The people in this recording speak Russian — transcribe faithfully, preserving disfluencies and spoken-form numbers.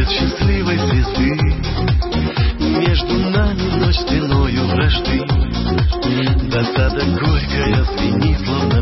свет счастливой звезды. Между нами ночь стеною вражды. Досада горькая звенит, словно